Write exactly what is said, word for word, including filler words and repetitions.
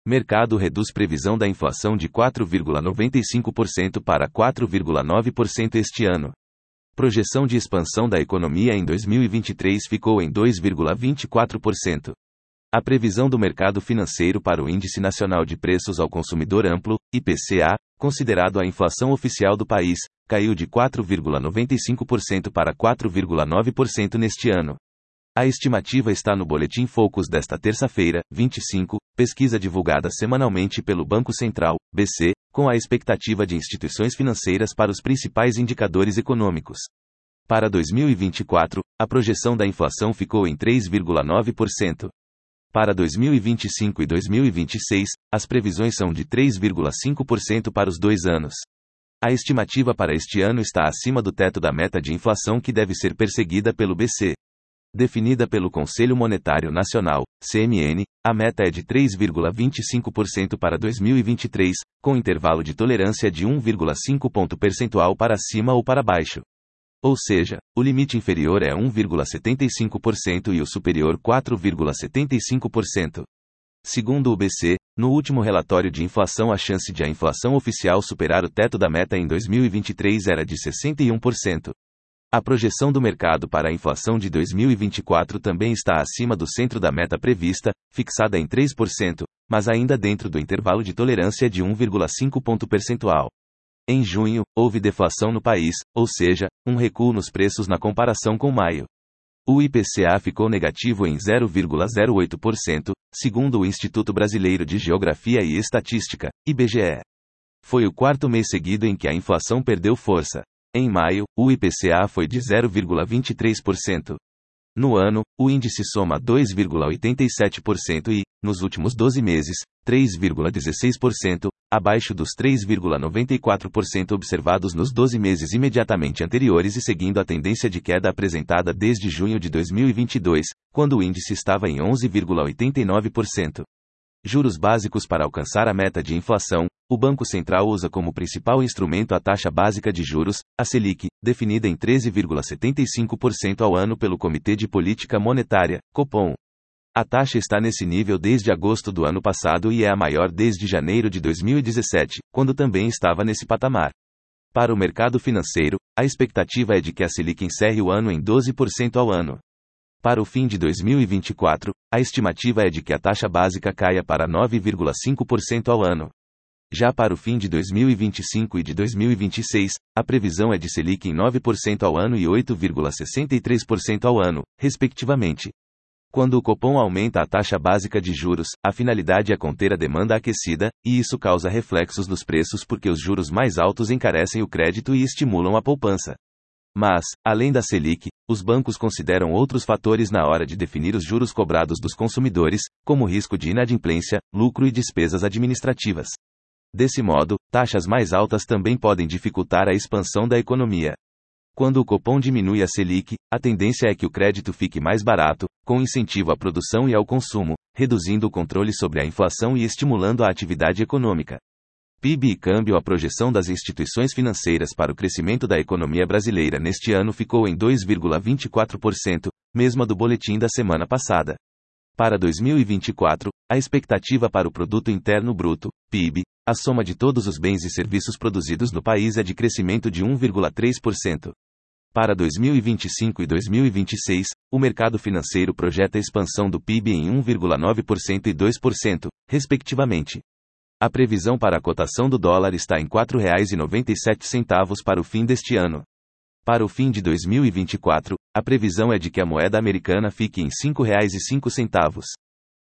Mercado reduz previsão da inflação de quatro vírgula noventa e cinco por cento para quatro vírgula nove por cento este ano. Projeção de expansão da economia em dois mil e vinte e três ficou em dois vírgula vinte e quatro por cento. A previsão do mercado financeiro para o Índice Nacional de Preços ao Consumidor Amplo, I P C A, considerado a inflação oficial do país, caiu de quatro vírgula noventa e cinco por cento para quatro vírgula nove por cento neste ano. A estimativa está no Boletim Focus desta terça-feira, vinte e cinco, pesquisa divulgada semanalmente pelo Banco Central, B C, com a expectativa de instituições financeiras para os principais indicadores econômicos. Para dois mil e vinte e quatro, a projeção da inflação ficou em três vírgula nove por cento. Para dois mil e vinte e cinco e dois mil e vinte e seis, as previsões são de três vírgula cinco por cento para os dois anos. A estimativa para este ano está acima do teto da meta de inflação que deve ser perseguida pelo B C. Definida pelo Conselho Monetário Nacional, C M N, a meta é de três vírgula vinte e cinco por cento para dois mil e vinte e três, com intervalo de tolerância de um vírgula cinco ponto percentual para cima ou para baixo. Ou seja, o limite inferior é um vírgula setenta e cinco por cento e o superior quatro vírgula setenta e cinco por cento. Segundo o B C, no último relatório de inflação a chance de a inflação oficial superar o teto da meta em dois mil e vinte e três era de sessenta e um por cento. A projeção do mercado para a inflação de dois mil e vinte e quatro também está acima do centro da meta prevista, fixada em três por cento, mas ainda dentro do intervalo de tolerância de um vírgula cinco ponto percentual. Em junho, houve deflação no país, ou seja, um recuo nos preços na comparação com maio. O I P C A ficou negativo em zero vírgula zero oito por cento, segundo o Instituto Brasileiro de Geografia e Estatística, I B G E. Foi o quarto mês seguido em que a inflação perdeu força. Em maio, o I P C A foi de zero vírgula vinte e três por cento. No ano, o índice soma dois vírgula oitenta e sete por cento e, nos últimos doze meses, três vírgula dezesseis por cento, abaixo dos três vírgula noventa e quatro por cento observados nos doze meses imediatamente anteriores e seguindo a tendência de queda apresentada desde junho de dois mil e vinte e dois, quando o índice estava em onze vírgula oitenta e nove por cento. Juros básicos para alcançar a meta de inflação. O Banco Central usa como principal instrumento a taxa básica de juros, a Selic, definida em treze vírgula setenta e cinco por cento ao ano pelo Comitê de Política Monetária, Copom. A taxa está nesse nível desde agosto do ano passado e é a maior desde janeiro de dois mil e dezessete, quando também estava nesse patamar. Para o mercado financeiro, a expectativa é de que a Selic encerre o ano em doze por cento ao ano. Para o fim de dois mil e vinte e quatro, a estimativa é de que a taxa básica caia para nove vírgula cinco por cento ao ano. Já para o fim de dois mil e vinte e cinco e de dois mil e vinte e seis, a previsão é de Selic em nove por cento ao ano e oito vírgula sessenta e três por cento ao ano, respectivamente. Quando o Copom aumenta a taxa básica de juros, a finalidade é conter a demanda aquecida, e isso causa reflexos nos preços porque os juros mais altos encarecem o crédito e estimulam a poupança. Mas, além da Selic, os bancos consideram outros fatores na hora de definir os juros cobrados dos consumidores, como risco de inadimplência, lucro e despesas administrativas. Desse modo, taxas mais altas também podem dificultar a expansão da economia. Quando o Copom diminui a Selic, a tendência é que o crédito fique mais barato, com incentivo à produção e ao consumo, reduzindo o controle sobre a inflação e estimulando a atividade econômica. P I B e câmbio. A projeção das instituições financeiras para o crescimento da economia brasileira neste ano ficou em dois vírgula vinte e quatro por cento, mesma do boletim da semana passada. Para dois mil e vinte e quatro, a expectativa para o Produto Interno Bruto, P I B, a soma de todos os bens e serviços produzidos no país é de crescimento de um vírgula três por cento. Para dois mil e vinte e cinco e dois mil e vinte e seis, o mercado financeiro projeta a expansão do P I B em um vírgula nove por cento e dois por cento, respectivamente. A previsão para a cotação do dólar está em quatro reais e noventa e sete centavos para o fim deste ano. Para o fim de dois mil e vinte e quatro, a previsão é de que a moeda americana fique em cinco reais e cinco centavos.